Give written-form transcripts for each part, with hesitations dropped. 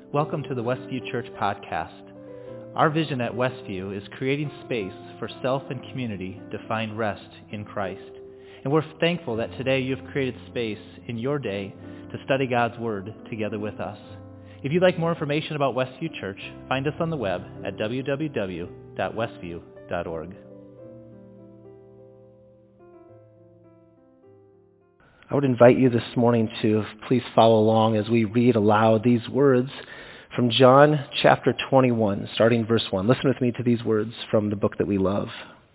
Welcome to the Westview Church podcast. Our vision at Westview is creating space for self and community to find rest in Christ. And we're thankful that today you've created space in your day to study God's Word together with us. If you'd like more information about Westview Church, find us on the web at www.westview.org. I would invite you this morning to please follow along as we read aloud these words from John chapter 21, starting verse 1. Listen with me to these words from the book that we love.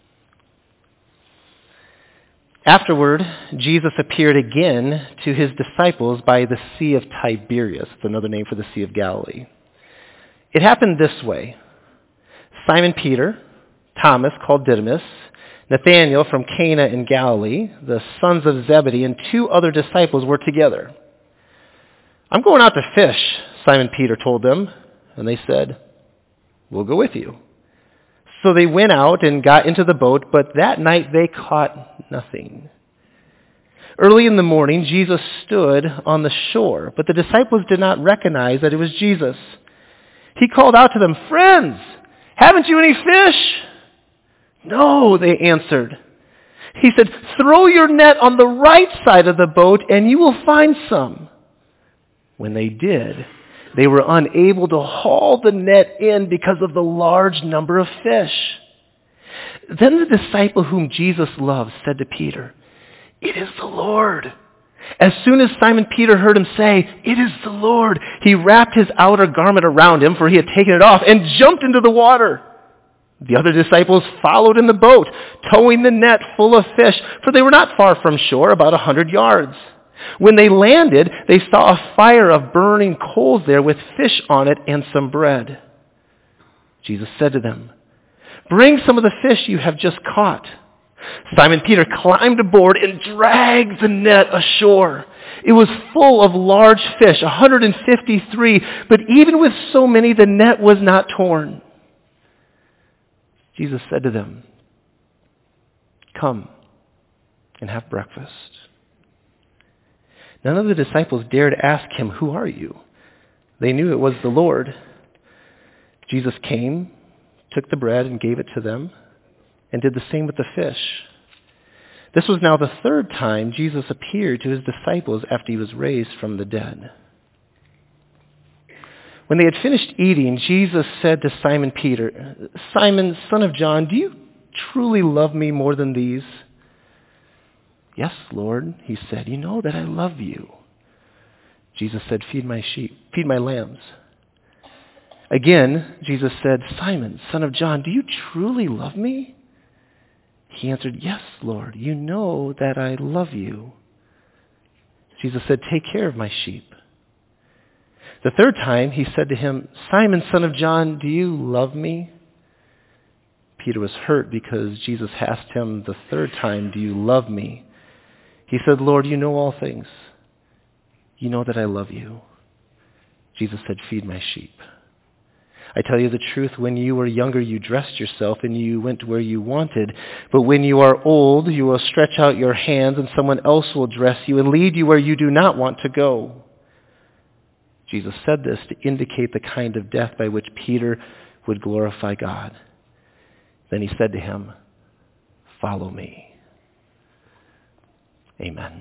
Afterward, Jesus appeared again to his disciples by the Sea of Tiberias, another name for the Sea of Galilee. It happened this way. Simon Peter, Thomas called Didymus, Nathanael from Cana in Galilee, the sons of Zebedee, and two other disciples were together. "I'm going out to fish," Simon Peter told them, and they said, "We'll go with you." So they went out and got into the boat, but that night they caught nothing. Early in the morning, Jesus stood on the shore, but the disciples did not recognize that it was Jesus. He called out to them, "Friends, haven't you any fish?" "No," they answered. He said, "Throw your net on the right side of the boat and you will find some." When they did, they were unable to haul the net in because of the large number of fish. Then the disciple whom Jesus loved said to Peter, "It is the Lord." As soon as Simon Peter heard him say, "It is the Lord," he wrapped his outer garment around him, for he had taken it off, and jumped into the water. The other disciples followed in the boat, towing the net full of fish, for they were not far from shore, about 100 yards. When they landed, they saw a fire of burning coals there with fish on it and some bread. Jesus said to them, "Bring some of the fish you have just caught." Simon Peter climbed aboard and dragged the net ashore. It was full of large fish, 153, but even with so many, the net was not torn. Jesus said to them, "Come and have breakfast." None of the disciples dared ask him, "Who are you?" They knew it was the Lord. Jesus came, took the bread and gave it to them, and did the same with the fish. This was now the third time Jesus appeared to his disciples after he was raised from the dead. When they had finished eating, Jesus said to Simon Peter, "Simon, son of John, do you truly love me more than these?" "Yes, Lord," he said, "you know that I love you." Jesus said, feed my lambs." Again, Jesus said, "Simon, son of John, do you truly love me?" He answered, "Yes, Lord, you know that I love you." Jesus said, "Take care of my sheep." The third time he said to him, "Simon, son of John, do you love me?" Peter was hurt because Jesus asked him the third time, "Do you love me?" He said, "Lord, you know all things. You know that I love you." Jesus said, "Feed my sheep. I tell you the truth, when you were younger, you dressed yourself and you went where you wanted. But when you are old, you will stretch out your hands and someone else will dress you and lead you where you do not want to go." Jesus said this to indicate the kind of death by which Peter would glorify God. Then he said to him, "Follow me." Amen.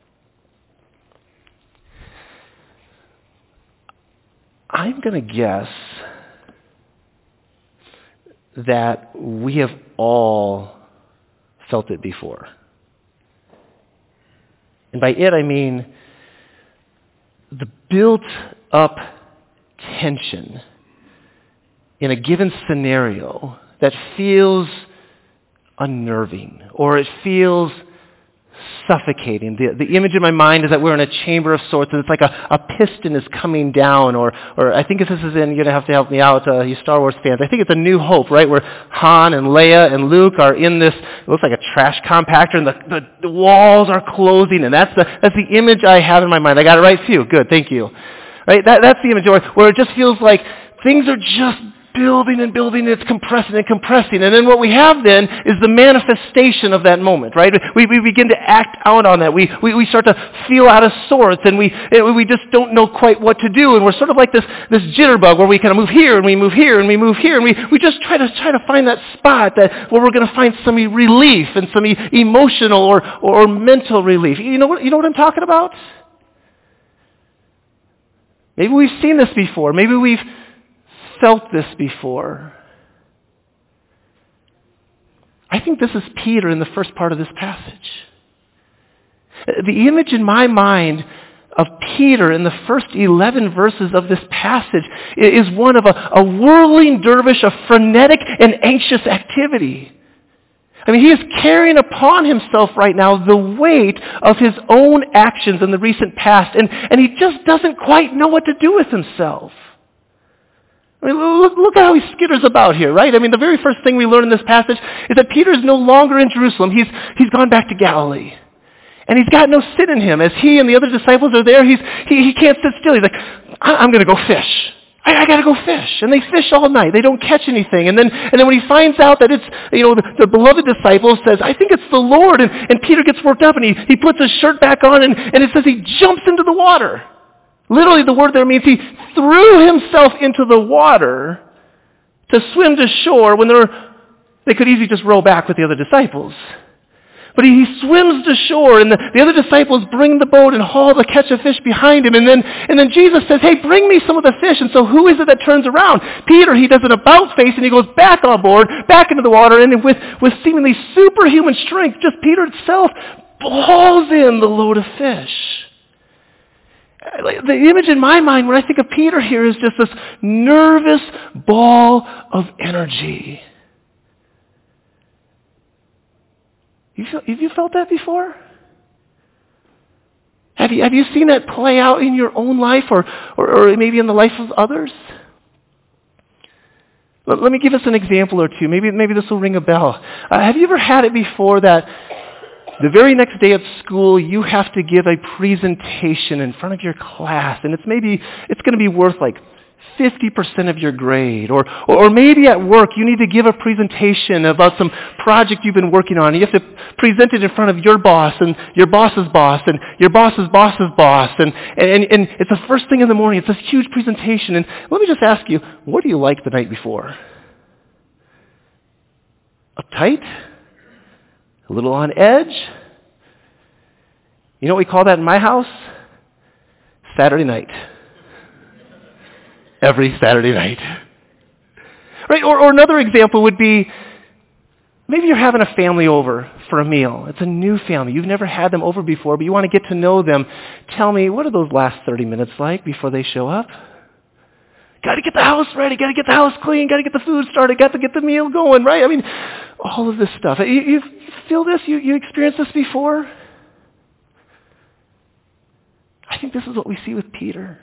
I'm going to guess that we have all felt it before. And by it I mean the built-up tension in a given scenario that feels unnerving, or it feels suffocating. The image in my mind is that we're in a chamber of sorts, and it's like a piston is coming down, or I think if this is in, you're going to have to help me out, you Star Wars fans. I think it's A New Hope, right, where Han and Leia and Luke are in this, it looks like a trash compactor, and the walls are closing, and that's the image I have in my mind. I got it right, Phew, good, thank you. Right, that's the image where it just feels like things are just building and building, and it's compressing and compressing. And then what we have then is the manifestation of that moment, right? We begin to act out on that. We start to feel out of sorts, and we just don't know quite what to do. And we're sort of like this jitterbug where we kind of move here, and we move here, and we move here, and we just try to find that spot where we're going to find some relief and some emotional or mental relief. You know what I'm talking about? Maybe we've seen this before. Maybe we've felt this before. I think this is Peter in the first part of this passage. The image in my mind of Peter in the first 11 verses of this passage is one of a whirling dervish of frenetic and anxious activity. I mean, he is carrying upon himself right now the weight of his own actions in the recent past, and he just doesn't quite know what to do with himself. I mean, look at how he skitters about here, right? I mean, the very first thing we learn in this passage is that Peter is no longer in Jerusalem. He's gone back to Galilee. And he's got no sin in him. As he and the other disciples are there, he can't sit still. He's like, I'm going to go fish. I got to go fish. And they fish all night. They don't catch anything. And then when he finds out that it's, the beloved disciple says, I think it's the Lord. And Peter gets worked up and he puts his shirt back on and it says he jumps into the water. Literally the word there means he threw himself into the water to swim to shore when they could easily just row back with the other disciples. But he swims to shore, and the other disciples bring the boat and haul the catch of fish behind him. And then Jesus says, hey, bring me some of the fish. And so who is it that turns around? Peter, he does an about face, and he goes back on board, back into the water, and with seemingly superhuman strength, just Peter itself hauls in the load of fish. The image in my mind when I think of Peter here is just this nervous ball of energy. Have you felt that before? Have you seen that play out in your own life or maybe in the life of others? Let me give us an example or two. Maybe this will ring a bell. Have you ever had it before that the very next day at school you have to give a presentation in front of your class, and it's going to be worth like 50% of your grade, or maybe at work you need to give a presentation about some project you've been working on. You have to present it in front of your boss and your boss's boss and your boss's boss's boss, and it's the first thing in the morning. It's this huge presentation, and let me just ask you, what do you like the night before? Uptight? A little on edge? You know what we call that in my house? Saturday night. Every Saturday night. Right? Or another example would be, maybe you're having a family over for a meal. It's a new family. You've never had them over before, but you want to get to know them. Tell me, what are those last 30 minutes like before they show up? Got to get the house ready. Got to get the house clean. Got to get the food started. Got to get the meal going, right? I mean, all of this stuff. You feel this? You experienced this before? I think this is what we see with Peter.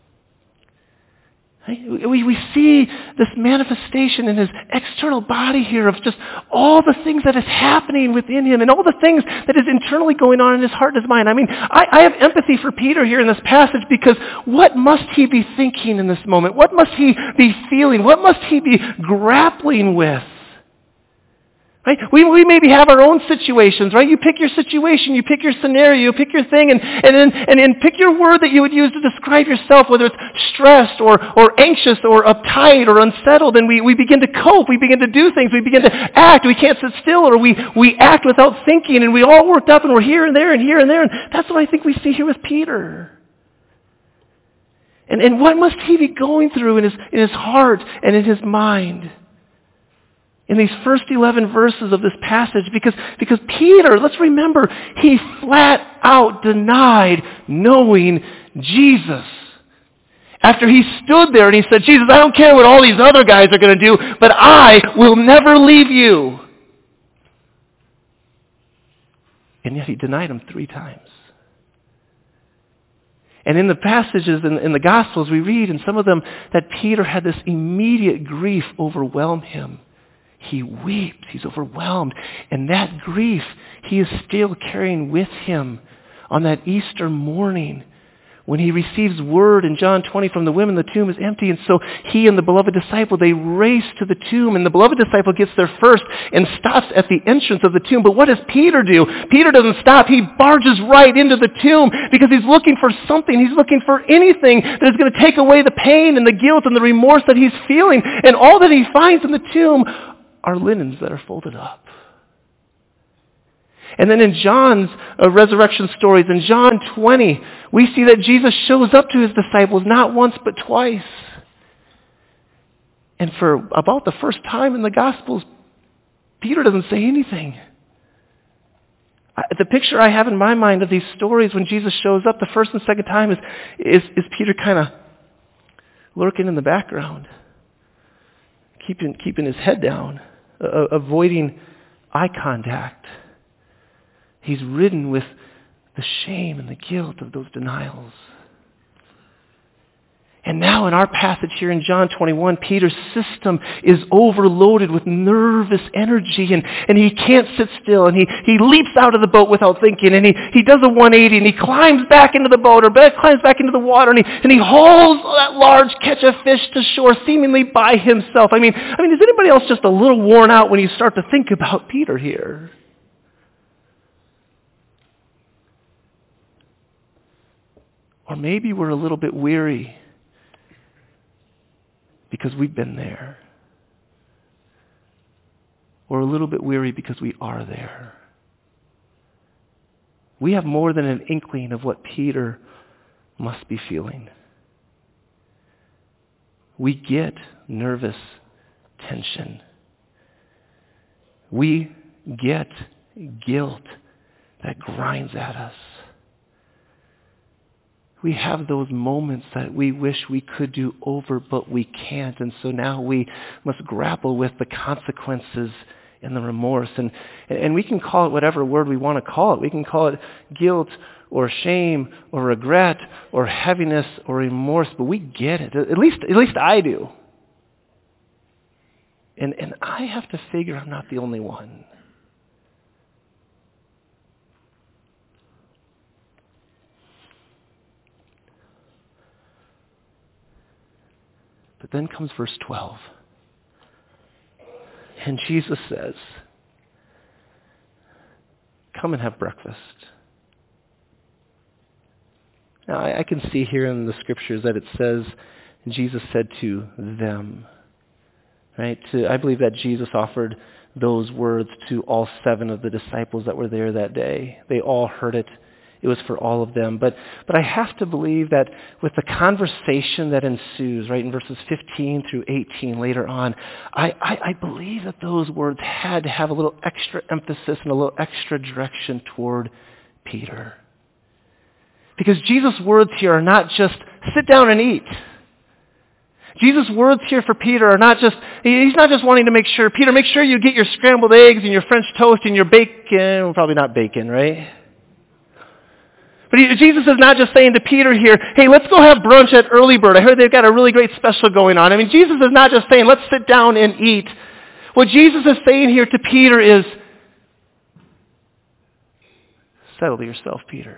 We see this manifestation in his external body here of just all the things that is happening within him and all the things that is internally going on in his heart and his mind. I mean, I have empathy for Peter here in this passage because what must he be thinking in this moment? What must he be feeling? What must he be grappling with? Right? We maybe have our own situations, right? You pick your situation, you pick your scenario, you pick your thing, and then pick your word that you would use to describe yourself, whether it's stressed or anxious or uptight or unsettled, and we begin to cope, we begin to do things, we begin to act, we can't sit still, or we act without thinking, and we all worked up, and we're here and there and here and there, and that's what I think we see here with Peter. And what must he be going through in his heart and in his mind? In these first 11 verses of this passage, because Peter, let's remember, he flat out denied knowing Jesus. After he stood there and he said, Jesus, I don't care what all these other guys are going to do, but I will never leave you. And yet he denied him 3 times. And in the passages in the Gospels, we read in some of them that Peter had this immediate grief overwhelm him. He weeps. He's overwhelmed. And that grief he is still carrying with him on that Easter morning when he receives word in John 20 from the women, the tomb is empty. And so he and the beloved disciple, they race to the tomb. And the beloved disciple gets there first and stops at the entrance of the tomb. But what does Peter do? Peter doesn't stop. He barges right into the tomb because he's looking for something. He's looking for anything that is going to take away the pain and the guilt and the remorse that he's feeling. And all that he finds in the tomb are linens that are folded up. And then in John's resurrection stories, in John 20, we see that Jesus shows up to his disciples not once but twice. And for about the first time in the Gospels, Peter doesn't say anything. The picture I have in my mind of these stories when Jesus shows up the first and second time is Peter kind of lurking in the background, keeping his head down, avoiding eye contact. He's ridden with the shame and the guilt of those denials. And now in our passage here in John 21, Peter's system is overloaded with nervous energy, and he can't sit still, and he leaps out of the boat without thinking, and he does a 180, and he climbs back into the boat, or climbs back into the water, and he hauls that large catch of fish to shore seemingly by himself. I mean, is anybody else just a little worn out when you start to think about Peter here? Or maybe we're a little bit weary because we've been there. Or a little bit weary because we are there. We have more than an inkling of what Peter must be feeling. We get nervous tension. We get guilt that grinds at us. We have those moments that we wish we could do over, but we can't. And so now we must grapple with the consequences and the remorse. And we can call it whatever word we want to call it. We can call it guilt or shame or regret or heaviness or remorse, but we get it. At least I do. And I have to figure I'm not the only one. But then comes verse 12. And Jesus says, come and have breakfast. Now, I can see here in the scriptures that it says, Jesus said to them. Right? I believe that Jesus offered those words to all 7 of the disciples that were there that day. They all heard it. It was for all of them. But I have to believe that with the conversation that ensues, right, in verses 15 through 18 later on, I believe that those words had to have a little extra emphasis and a little extra direction toward Peter. Because Jesus' words here are not just sit down and eat. Jesus' words here for Peter are not just, he's not just wanting to make sure, Peter, make sure you get your scrambled eggs and your French toast and your bacon, well, probably not bacon, right? But Jesus is not just saying to Peter here, hey, let's go have brunch at Early Bird. I heard they've got a really great special going on. I mean, Jesus is not just saying, let's sit down and eat. What Jesus is saying here to Peter is, settle yourself, Peter.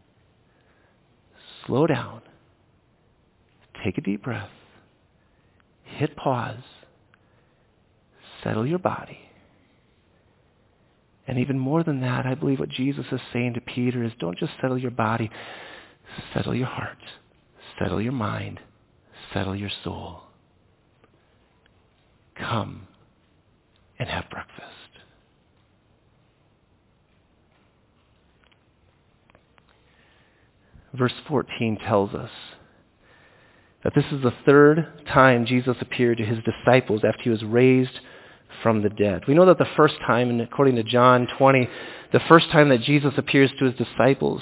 Slow down. Take a deep breath. Hit pause. Settle your body. And even more than that, I believe what Jesus is saying to Peter is don't just settle your body, settle your heart, settle your mind, settle your soul. Come and have breakfast. Verse 14 tells us that this is the 3rd time Jesus appeared to his disciples after he was raised from the dead. We know that the first time, and according to John 20, the first time that Jesus appears to his disciples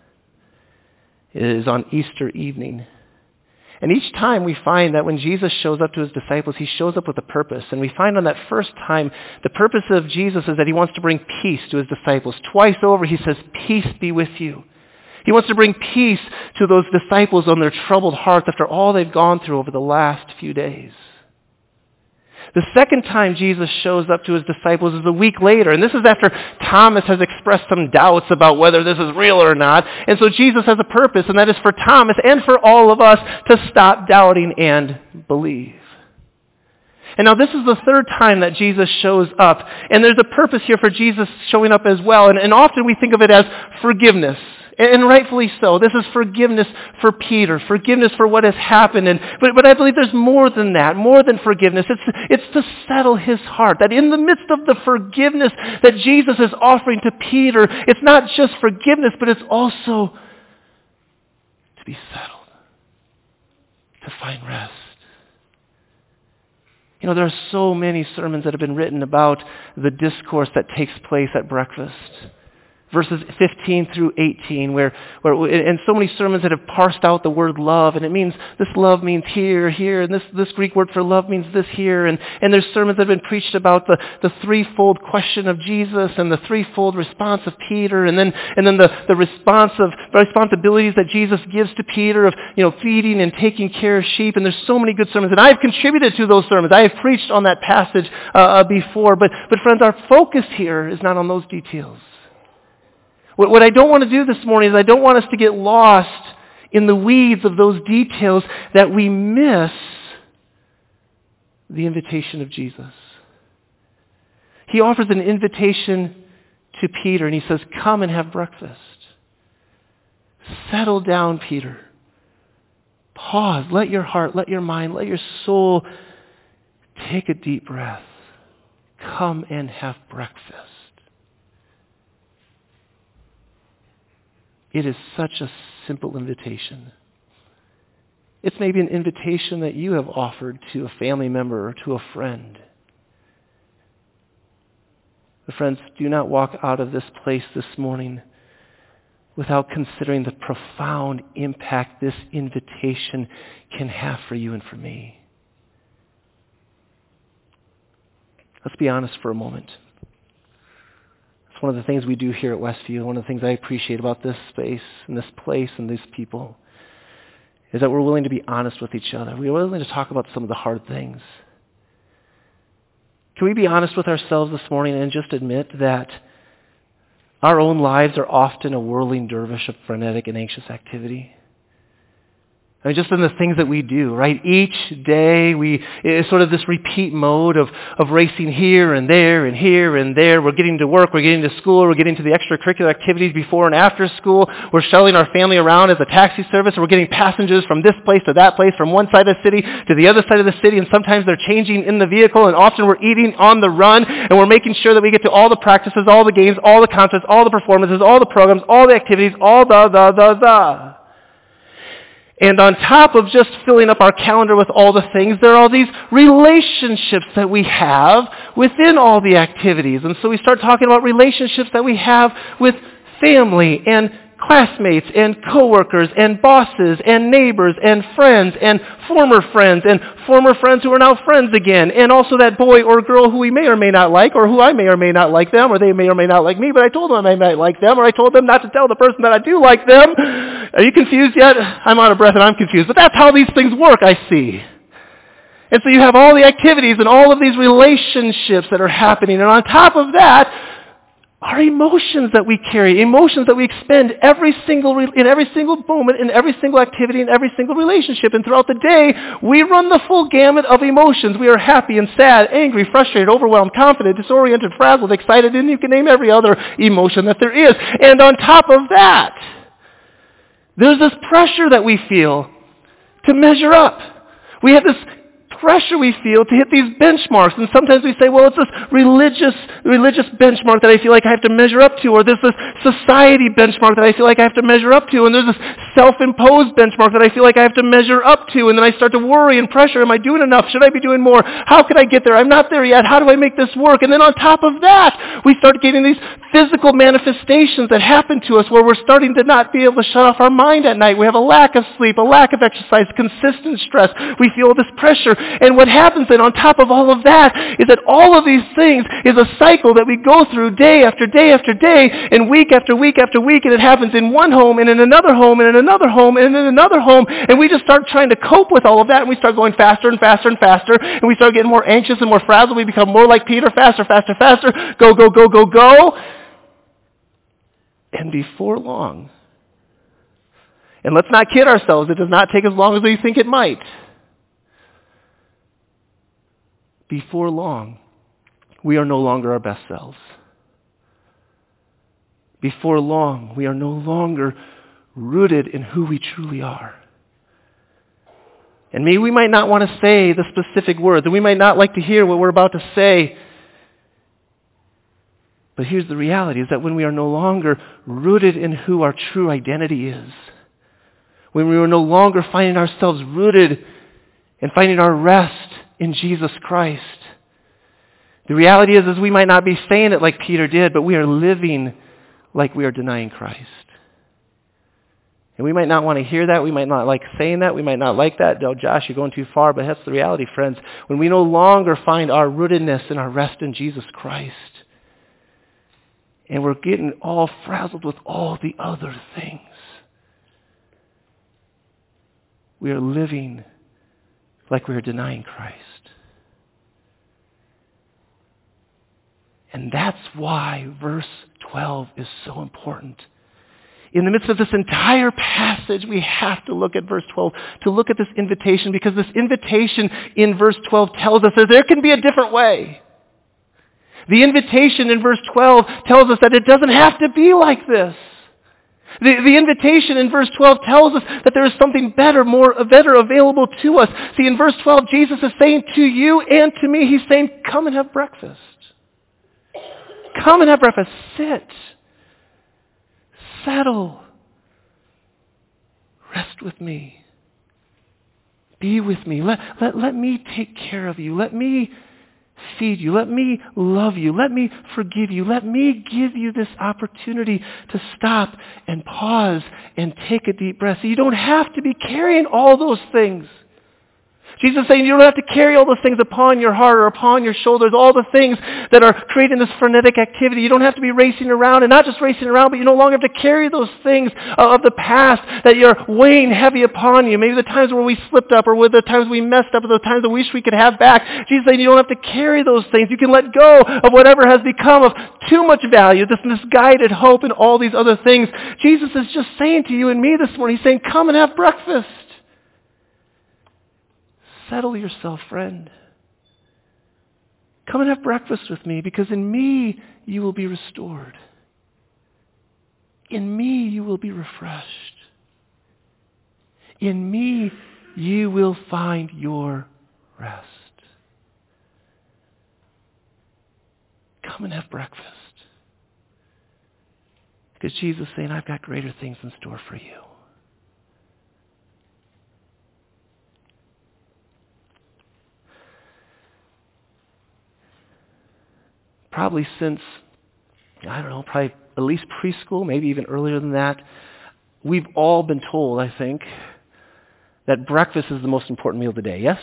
is on Easter evening. And each time we find that when Jesus shows up to his disciples, he shows up with a purpose. And we find on that first time, the purpose of Jesus is that he wants to bring peace to his disciples. Twice over he says, peace be with you. He wants to bring peace to those disciples on their troubled hearts after all they've gone through over the last few days. The second time Jesus shows up to his disciples is a week later, and this is after Thomas has expressed some doubts about whether this is real or not. And so Jesus has a purpose, and that is for Thomas and for all of us to stop doubting and believe. And now this is the third time that Jesus shows up, and there's a purpose here for Jesus showing up as well, and often we think of it as forgiveness. And rightfully so. This is forgiveness for Peter, forgiveness for what has happened. But I believe there's more than that, more than forgiveness. It's to settle his heart. That in the midst of the forgiveness that Jesus is offering to Peter, it's not just forgiveness, but it's also to be settled, to find rest. You know, there are so many sermons that have been written about the discourse that takes place at breakfast. Verses 15 through 18, and so many sermons that have parsed out the word love, and it means, this love means here, and this Greek word for love means this here, and there's sermons that have been preached about the threefold question of Jesus, and the threefold response of Peter, and then the responsibilities that Jesus gives to Peter of, feeding and taking care of sheep, and there's so many good sermons, and I've contributed to those sermons. I have preached on that passage before, but friends, our focus here is not on those details. What I don't want to do this morning is I don't want us to get lost in the weeds of those details that we miss the invitation of Jesus. He offers an invitation to Peter, and he says, come and have breakfast. Settle down, Peter. Pause. Let your heart, let your mind, let your soul take a deep breath. Come and have breakfast. It is such a simple invitation. It's maybe an invitation that you have offered to a family member or to a friend. But friends, do not walk out of this place this morning without considering the profound impact this invitation can have for you and for me. Let's be honest for a moment. One of the things we do here at Westview, one of the things I appreciate about this space and this place and these people, is that we're willing to be honest with each other. We're willing to talk about some of the hard things. Can we be honest with ourselves this morning and just admit that our own lives are often a whirling dervish of frenetic and anxious activity? I mean, just in the things that we do, right? Each day it's sort of this repeat mode of racing here and there and here and there. We're getting to work, we're getting to school, we're getting to the extracurricular activities before and after school. We're shuttling our family around as a taxi service. We're getting passengers from this place to that place, from one side of the city to the other side of the city, and sometimes they're changing in the vehicle, and often we're eating on the run, and we're making sure that we get to all the practices, all the games, all the concerts, all the performances, all the programs, all the activities, all the. And on top of just filling up our calendar with all the things, there are all these relationships that we have within all the activities. And so we start talking about relationships that we have with family and classmates and coworkers and bosses and neighbors and friends and former friends who are now friends again, and also that boy or girl who we may or may not like, or who I may or may not like them, or they may or may not like me, but I told them I might like them, or I told them not to tell the person that I do like them. Are you confused yet? I'm out of breath and I'm confused. But that's how these things work, I see. And so you have all the activities and all of these relationships that are happening, and on top of that, our emotions that we carry, emotions that we expend in every single moment, in every single activity, in every single relationship. And throughout the day, we run the full gamut of emotions. We are happy and sad, angry, frustrated, overwhelmed, confident, disoriented, frazzled, excited, and you can name every other emotion that there is. And on top of that, there's this pressure that we feel to measure up. We have this pressure we feel to hit these benchmarks, and sometimes we say, well, it's this religious benchmark that I feel like I have to measure up to, or there's this society benchmark that I feel like I have to measure up to, and there's this self-imposed benchmark that I feel like I have to measure up to, and then I start to worry and pressure, am I doing enough? Should I be doing more? How could I get there? I'm not there yet. How do I make this work? And then on top of that, we start getting these physical manifestations that happen to us where we're starting to not be able to shut off our mind at night. We have a lack of sleep, a lack of exercise, consistent stress. We feel this pressure. And what happens then on top of all of that is that all of these things is a cycle that we go through day after day after day and week after week after week, and it happens in one home and in another home and in another home and in another home, and we just start trying to cope with all of that, and we start going faster and faster and faster, and we start getting more anxious and more frazzled. We become more like Peter, faster, faster, faster, go, go, go, go, go. And before long, and let's not kid ourselves, it does not take as long as we think it might. Before long, we are no longer our best selves. Before long, we are no longer rooted in who we truly are. And maybe we might not want to say the specific words, and we might not like to hear what we're about to say. But here's the reality, is that when we are no longer rooted in who our true identity is, when we are no longer finding ourselves rooted and finding our rest in Jesus Christ, the reality is we might not be saying it like Peter did, but we are living like we are denying Christ. And we might not want to hear that. We might not like saying that. We might not like that. Oh, Josh, you're going too far. But that's the reality, friends. When we no longer find our rootedness and our rest in Jesus Christ, and we're getting all frazzled with all the other things, we are living like we are denying Christ. And that's why verse 12 is so important. In the midst of this entire passage, we have to look at verse 12, to look at this invitation, because this invitation in verse 12 tells us that there can be a different way. The invitation in verse 12 tells us that it doesn't have to be like this. The invitation in verse 12 tells us that there is something better, better available to us. See, in verse 12, Jesus is saying to you and to me, he's saying, come and have breakfast. Come and have breakfast. Sit. Settle. Rest with me. Be with me. Let me take care of you. Let me feed you. Let me love you. Let me forgive you. Let me give you this opportunity to stop and pause and take a deep breath. So you don't have to be carrying all those things. Jesus is saying you don't have to carry all those things upon your heart or upon your shoulders, all the things that are creating this frenetic activity. You don't have to be racing around, and not just racing around, but you no longer have to carry those things of the past that you're weighing heavy upon you. Maybe the times where we slipped up, or the times we messed up, or the times we wish we could have back. Jesus is saying you don't have to carry those things. You can let go of whatever has become of too much value, this misguided hope and all these other things. Jesus is just saying to you and me this morning, he's saying, come and have breakfast. Settle yourself, friend. Come and have breakfast with me, because in me you will be restored. In me you will be refreshed. In me you will find your rest. Come and have breakfast. Because Jesus is saying, I've got greater things in store for you. Probably since, probably at least preschool, maybe even earlier than that, we've all been told, I think, that breakfast is the most important meal of the day. Yes?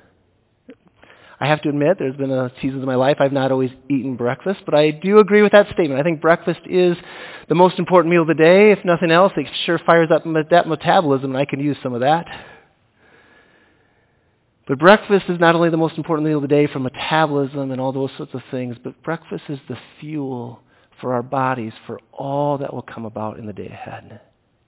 I have to admit, there's been seasons of my life I've not always eaten breakfast, but I do agree with that statement. I think breakfast is the most important meal of the day. If nothing else, it sure fires up that metabolism, and I can use some of that. But breakfast is not only the most important meal of the day for metabolism and all those sorts of things, but breakfast is the fuel for our bodies for all that will come about in the day ahead.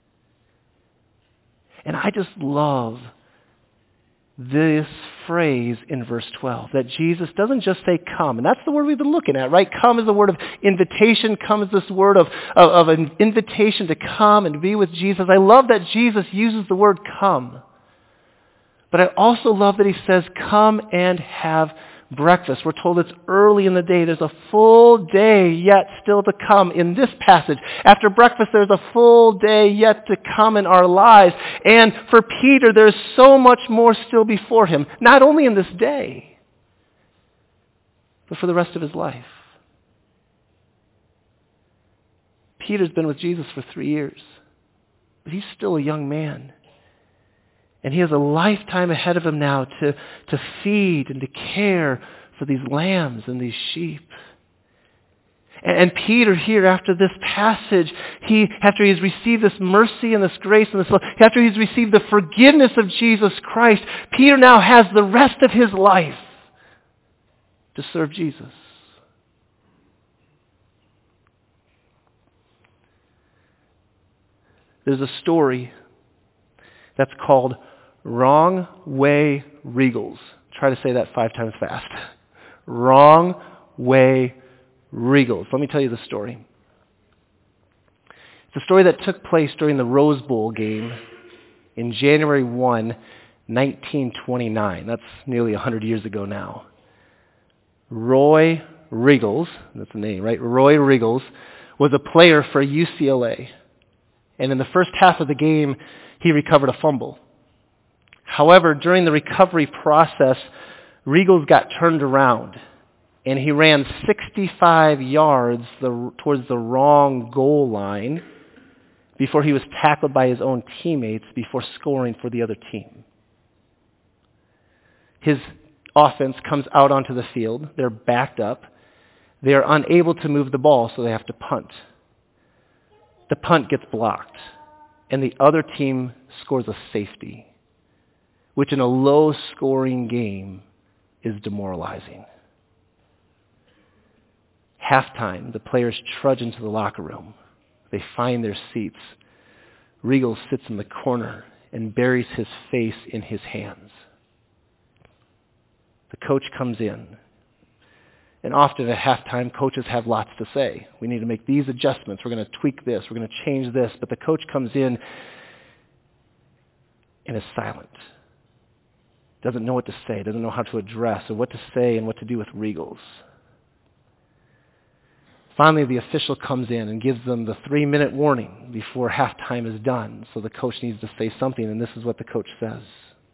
And I just love this phrase in verse 12, that Jesus doesn't just say come, and that's the word we've been looking at, right? Come is the word of invitation. Come is this word of an invitation to come and be with Jesus. I love that Jesus uses the word come. But I also love that he says, come and have breakfast. We're told it's early in the day. There's a full day yet still to come in this passage. After breakfast, there's a full day yet to come in our lives. And for Peter, there's so much more still before him, not only in this day, but for the rest of his life. Peter's been with Jesus for 3 years, but he's still a young man. And he has a lifetime ahead of him now to feed and to care for these lambs and these sheep. And Peter here, after this passage, after he's received this mercy and this grace and this love, after he's received the forgiveness of Jesus Christ, Peter now has the rest of his life to serve Jesus. There's a story that's called Wrong Way Regals. Try to say that 5 times fast. Wrong Way Regals. Let me tell you the story. It's a story that took place during the Rose Bowl game in January 1, 1929. That's nearly 100 years ago now. Roy Regals, that's the name, right? Roy Regals was a player for UCLA. And in the first half of the game, he recovered a fumble. However, during the recovery process, Regals got turned around, and he ran 65 yards towards the wrong goal line before he was tackled by his own teammates before scoring for the other team. His offense comes out onto the field. They're backed up. They are unable to move the ball, so they have to punt. The punt gets blocked, and the other team scores a safety, which in a low-scoring game is demoralizing. Halftime, the players trudge into the locker room. They find their seats. Regals sits in the corner and buries his face in his hands. The coach comes in. And often at halftime, coaches have lots to say. We need to make these adjustments. We're going to tweak this. We're going to change this. But the coach comes in and is silent. Doesn't know what to say. Doesn't know how to address or what to say and what to do with Regals. Finally, the official comes in and gives them the 3-minute warning before halftime is done. So the coach needs to say something, and this is what the coach says.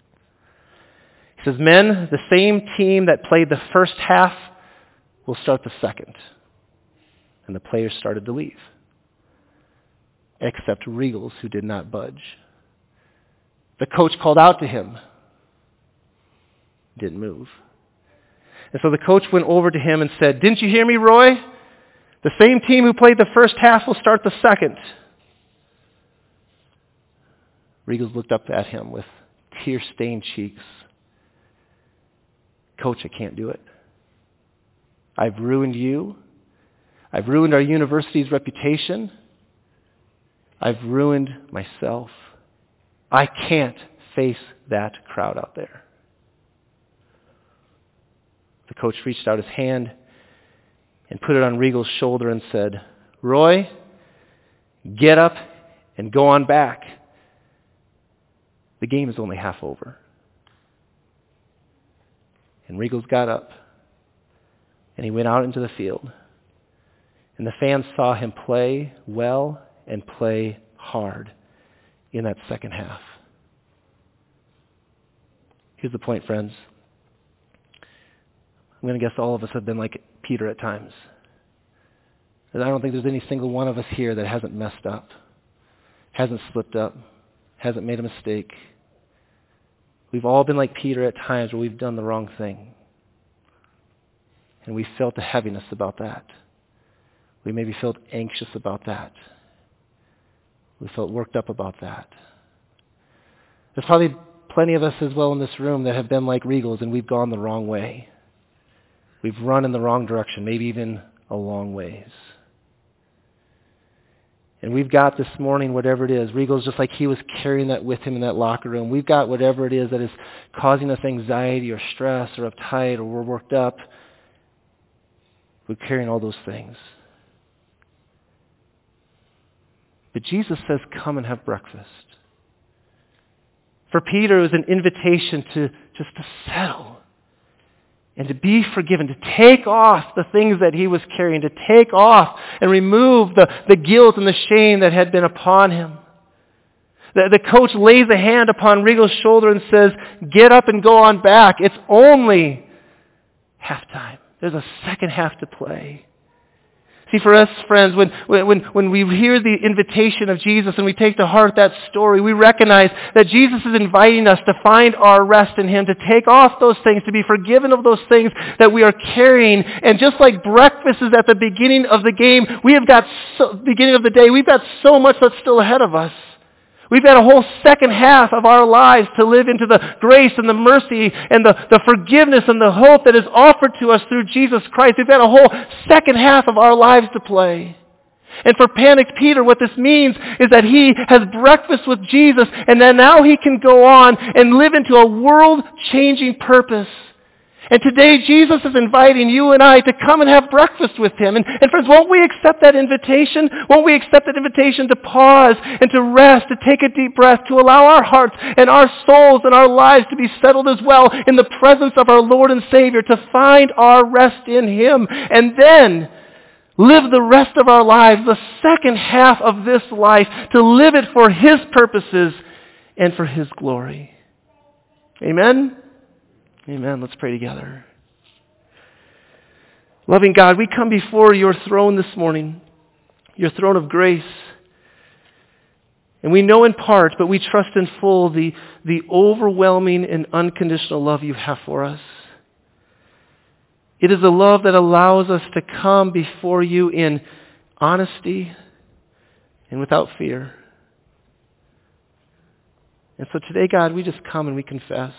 He says, "Men, the same team that played the first half will start the second." And the players started to leave, except Regals, who did not budge. The coach called out to him. Didn't move. And so the coach went over to him and said, "Didn't you hear me, Roy? The same team who played the first half will start the second." Regals looked up at him with tear-stained cheeks. "Coach, I can't do it. I've ruined you. I've ruined our university's reputation. I've ruined myself. I can't face that crowd out there." The coach reached out his hand and put it on Regals' shoulder and said, "Roy, get up and go on back. The game is only half over." And Regals got up, and he went out into the field. And the fans saw him play well and play hard in that second half. Here's the point, friends. I'm going to guess all of us have been like Peter at times. And I don't think there's any single one of us here that hasn't messed up, hasn't slipped up, hasn't made a mistake. We've all been like Peter at times where we've done the wrong thing. And we felt the heaviness about that. We maybe felt anxious about that. We felt worked up about that. There's probably plenty of us as well in this room that have been like Regals and we've gone the wrong way. We've run in the wrong direction, maybe even a long ways. And we've got this morning whatever it is. Regals, just like he was carrying that with him in that locker room. We've got whatever it is that is causing us anxiety or stress or uptight or we're worked up. We're carrying all those things. But Jesus says, "Come and have breakfast." For Peter, it was an invitation to just to settle and to be forgiven, to take off the things that he was carrying, to take off and remove the guilt and the shame that had been upon him. The coach lays a hand upon Regals' shoulder and says, "Get up and go on back. It's only halftime. There's a second half to play. See, for us, friends, when we hear the invitation of Jesus and we take to heart that story, we recognize that Jesus is inviting us to find our rest in Him, to take off those things, to be forgiven of those things that we are carrying. And just like breakfast is at the beginning of the game, beginning of the day, we've got so much that's still ahead of us. We've got a whole second half of our lives to live into the grace and the mercy and the forgiveness and the hope that is offered to us through Jesus Christ. We've got a whole second half of our lives to play. And for panicked Peter, what this means is that he has breakfast with Jesus, and then now he can go on and live into a world-changing purpose. And today, Jesus is inviting you and I to come and have breakfast with Him. And friends, won't we accept that invitation? Won't we accept that invitation to pause and to rest, to take a deep breath, to allow our hearts and our souls and our lives to be settled as well in the presence of our Lord and Savior, to find our rest in Him, and then live the rest of our lives, the second half of this life, to live it for His purposes and for His glory. Amen? Amen. Let's pray together. Loving God, we come before your throne this morning, your throne of grace. And we know in part, but we trust in full the overwhelming and unconditional love you have for us. It is a love that allows us to come before you in honesty and without fear. And so today, God, we just come and we confess.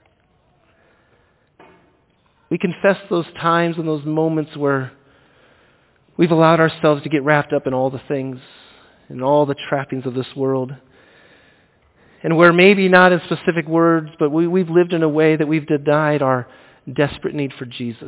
We confess those times and those moments where we've allowed ourselves to get wrapped up in all the things and all the trappings of this world. And where maybe not in specific words, but we've lived in a way that we've denied our desperate need for Jesus.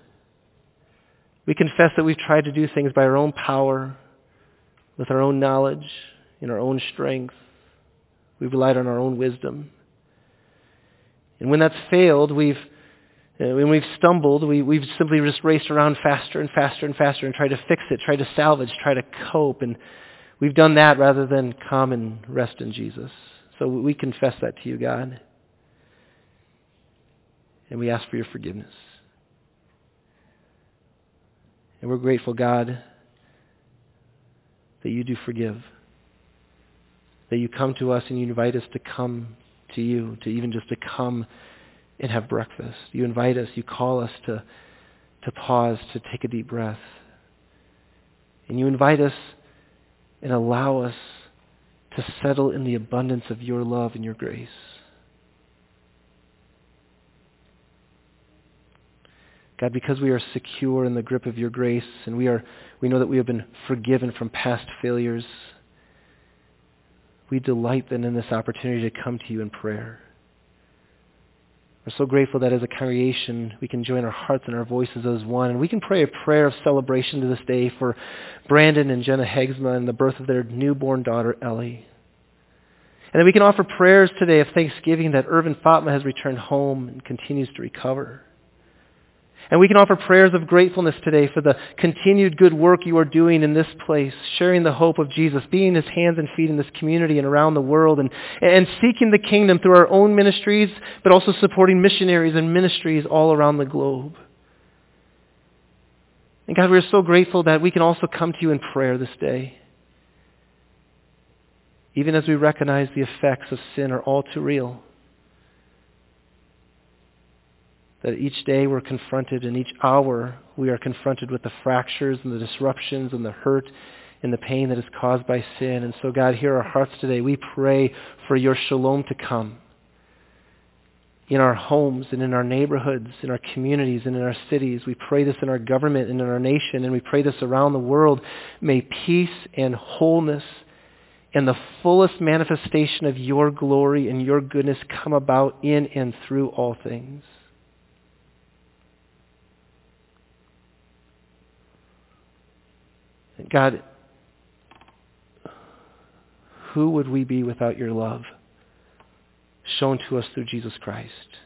We confess that we've tried to do things by our own power, with our own knowledge, in our own strength. We've relied on our own wisdom. And when that's failed, when we've stumbled, we've simply just raced around faster and faster and faster and tried to fix it, tried to salvage, try to cope. And we've done that rather than come and rest in Jesus. So we confess that to you, God. And we ask for your forgiveness. And we're grateful, God, that you do forgive. That you come to us and you invite us to come to you, to even just to come and have breakfast. You invite us, you call us to pause, to take a deep breath. And you invite us and allow us to settle in the abundance of your love and your grace. God, because we are secure in the grip of your grace and we know that we have been forgiven from past failures, we delight then in this opportunity to come to you in prayer. We're so grateful that as a congregation we can join our hearts and our voices as one, and we can pray a prayer of celebration to this day for Brandon and Jenna Hegsma and the birth of their newborn daughter, Ellie. And then we can offer prayers today of thanksgiving that Irvin Fatma has returned home and continues to recover. And we can offer prayers of gratefulness today for the continued good work you are doing in this place, sharing the hope of Jesus, being his hands and feet in this community and around the world, and seeking the kingdom through our own ministries, but also supporting missionaries and ministries all around the globe. And God, we are so grateful that we can also come to you in prayer this day. Even as we recognize the effects of sin are all too real. That each day we're confronted, and each hour we are confronted with the fractures and the disruptions and the hurt and the pain that is caused by sin. And so God, hear our hearts today. We pray for your shalom to come in our homes and in our neighborhoods, in our communities and in our cities. We pray this in our government and in our nation, and we pray this around the world. May peace and wholeness and the fullest manifestation of your glory and your goodness come about in and through all things. God, who would we be without your love shown to us through Jesus Christ?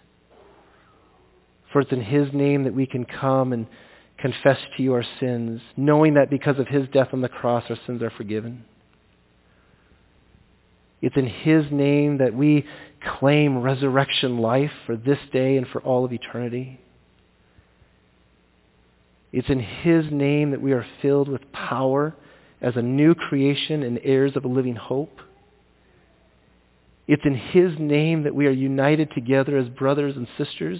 For it's in his name that we can come and confess to you our sins, knowing that because of his death on the cross, our sins are forgiven. It's in his name that we claim resurrection life for this day and for all of eternity. It's in his name that we are filled with power as a new creation and heirs of a living hope. It's in his name that we are united together as brothers and sisters.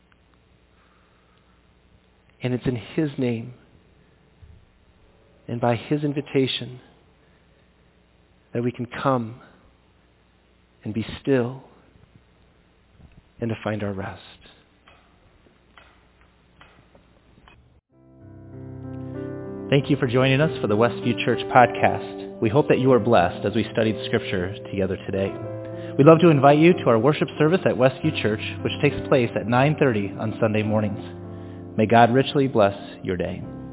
And it's in his name and by his invitation that we can come and be still and to find our rest. Thank you for joining us for the Westview Church podcast. We hope that you are blessed as we studied Scripture together today. We'd love to invite you to our worship service at Westview Church, which takes place at 9:30 on Sunday mornings. May God richly bless your day.